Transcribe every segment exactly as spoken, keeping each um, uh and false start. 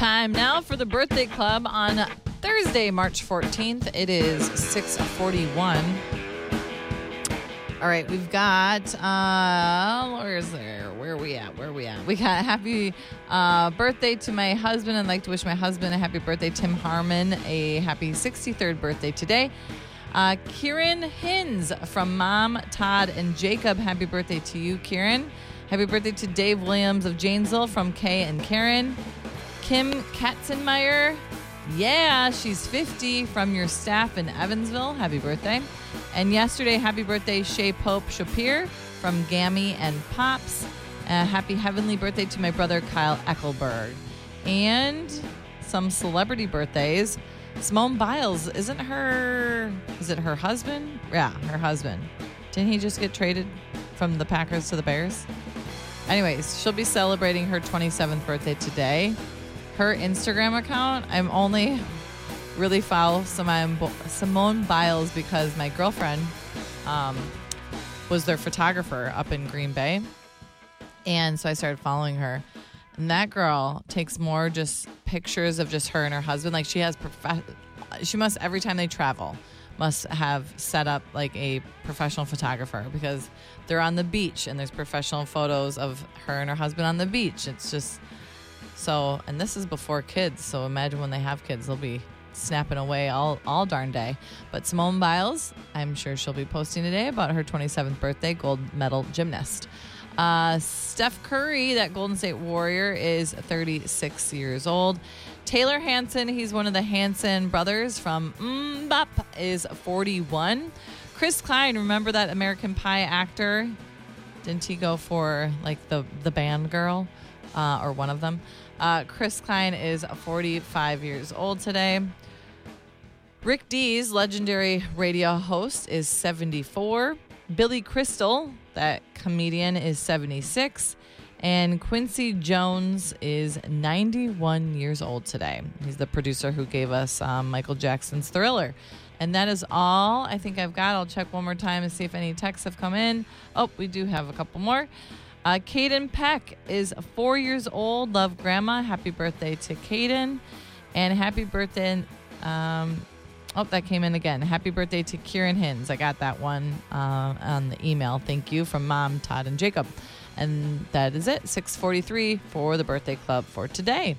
Time now for the Birthday Club on Thursday, March fourteenth. It is six forty-one. All right, we've got, uh, where's there? Where are we at? Where are we at? We got happy uh, birthday to my husband. I'd like to wish my husband a happy birthday, Tim Harmon, a happy sixty-third birthday today. Uh, Kieran Hins from Mom, Todd, and Jacob. Happy birthday to you, Kieran. Happy birthday to Dave Williams of Janesville from Kay and Karen. Kim Katzenmeyer. Yeah, she's fifty from your staff in Evansville. Happy birthday. And yesterday, happy birthday, Shay Pope Shapir from Gammy and Pops. Uh, happy heavenly birthday to my brother, Kyle Eckelberg. And some celebrity birthdays. Simone Biles, isn't her, is it her husband? Yeah, her husband. Didn't he just get traded from the Packers to the Bears? Anyways, she'll be celebrating her twenty-seventh birthday today. Her Instagram account, I'm only really follow Simone Biles because my girlfriend um, was their photographer up in Green Bay. And so I started following her. And that girl takes more just pictures of just her and her husband. Like she has, prof- she must, every time they travel, must have set up like a professional photographer because they're on the beach and there's professional photos of her and her husband on the beach. It's just so, and this is before kids. So imagine when they have kids, they'll be snapping away all, all darn day. But Simone Biles, I'm sure she'll be posting today about her twenty-seventh birthday, gold medal gymnast. Uh, Steph Curry, that Golden State Warrior, is thirty-six years old. Taylor Hanson, he's one of the Hanson brothers from MMMBop, is forty-one. Chris Klein, remember that American Pie actor? Didn't he go for like the, the band girl uh, or one of them? Uh, Chris Klein is forty-five years old today. Rick Dees, legendary radio host, is seventy-four. Billy Crystal, that comedian, is seventy-six. And Quincy Jones is ninety-one years old today. He's the producer who gave us um, Michael Jackson's Thriller. And that is all I think I've got. I'll check one more time and see if any texts have come in. Oh, we do have a couple more. Uh, Caden Peck is four years old. Love Grandma. Happy birthday to Caden. And happy birthday... Um, Oh, that came in again. Happy birthday to Kieran Hins. I got that one uh, on the email. Thank you from Mom, Todd, and Jacob. And that is it. six forty-three for the birthday club for today.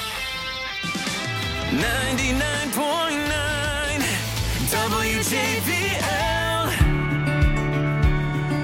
ninety-nine point nine W J V